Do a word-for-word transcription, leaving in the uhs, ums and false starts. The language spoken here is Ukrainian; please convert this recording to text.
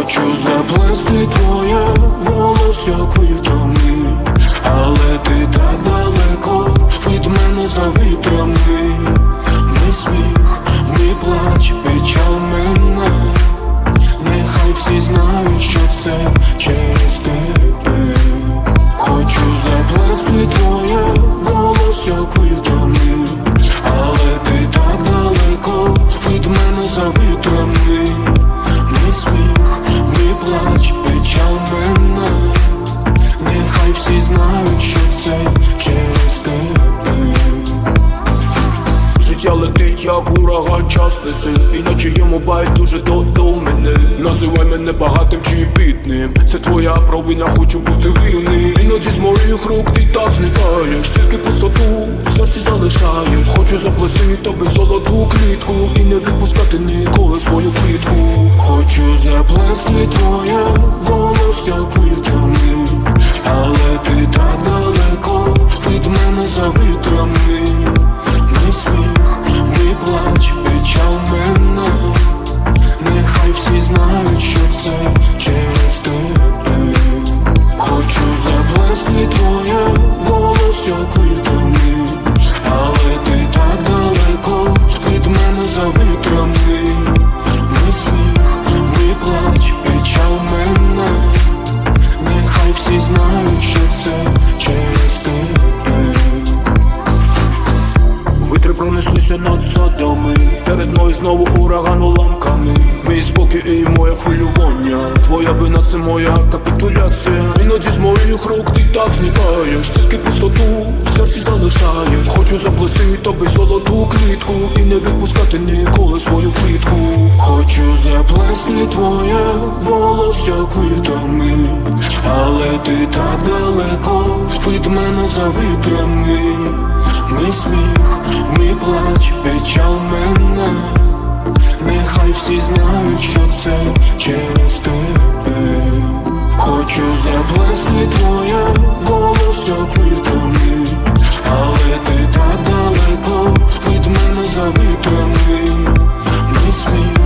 Хочу заплести твоє волосся квітами, але ти так далеко від мене за вітрами. Мій сміх, мій плач, печаль мене. Нехай всі знають, що це через тебе. Хочу заплести твоє волосся квітами, але ти так далеко від мене за вітрами. Мій сміх, мій плач, печаль мене. Нехай всі знають, що це через тебе. Життя летить, як ураган, час несе, іначе йому байдуже до, до мене. Називай мене багатим чи бідним, це твоя провина, хочу бути вільним. Іноді з моїх рук ти так зникаєш, тільки пустоту в серці залишаєш. Хочу заплести тобі золоту клітку і не відпускати ніколи свою квітку. Хочу заплести твоє волосся квітами, але ти так далеко від мене за вітрами. Мій сміх, мій плач, печаль мене. Нехай всі знають, що це через тебе. Хочу заплести твоє волосся квітами, але ти так далеко від мене за вітрами. Мій сміх, мій плач, печаль мене. Нехай всі знають, що це через тебе. Вітри пронеслися над садами, перед мною знову ураган уламками. Мій спокій і моє хвилювання, твоя вина це моя капітуляція. Іноді з моїх рук ти так зникаєш, тільки пустоту в серці залишаєш. Хочу заплести тобі золоту клітку і не відпускати ніколи свою квітку. Хочу заплести твоє волосся квітами, але ти так далеко від мене за вітрами. Мій сміх, мій плач, печаль мене. Нехай всі знають, що це через тебе. Хочу заплести твоє волосся квітами, але ти так далеко від мене за вітрами. Мій сміх,